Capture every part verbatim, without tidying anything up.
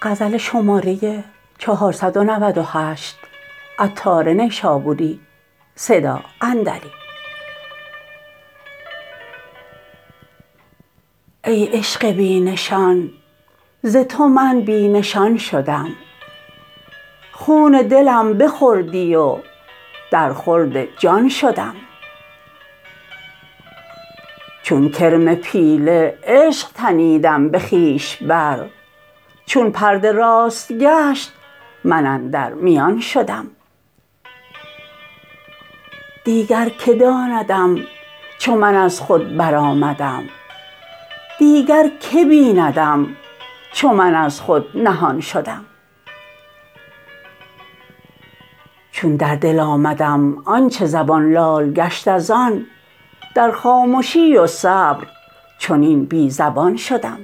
غزل شماره چهارصد و نود و هشت عطار نیشابوری صدا اندلی. ای عشق بی نشان، ز تو من بی نشان شدم. خون دلم بخوردی و در خورد جان شدم. چون کرم پیله عشق تنیدم به خویش بر، چون پرده راست گشت من اندر میان شدم. دیگر که داندم چو من از خود برآمدم، دیگر که بیندم چو من از خود نهان شدم. چون در دل آمدم آنچه زبان لال گشت از آن، در خامشی و صبر چنین بی زبان شدم.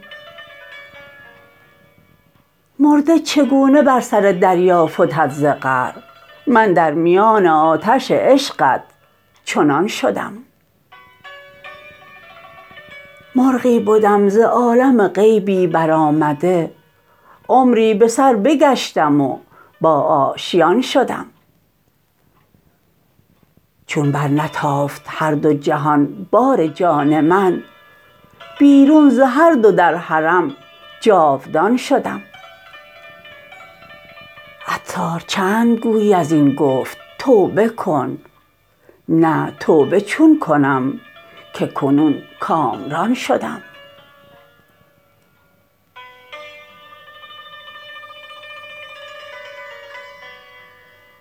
مرده چگونه بر سر دریا فتد ز قعر، من در میان آتش عشقت چنان شدم. مرغی بدم ز عالم غیبی برآمده، عمری به سر بگشتم و با آشیان شدم. چون برنتافت هر دو جهان بار جان من، بیرون ز هر دو در حرم جاودان شدم. عطار چند گویی از این گفت توبه کن، نه توبه چون کنم که کنون کامران شدم.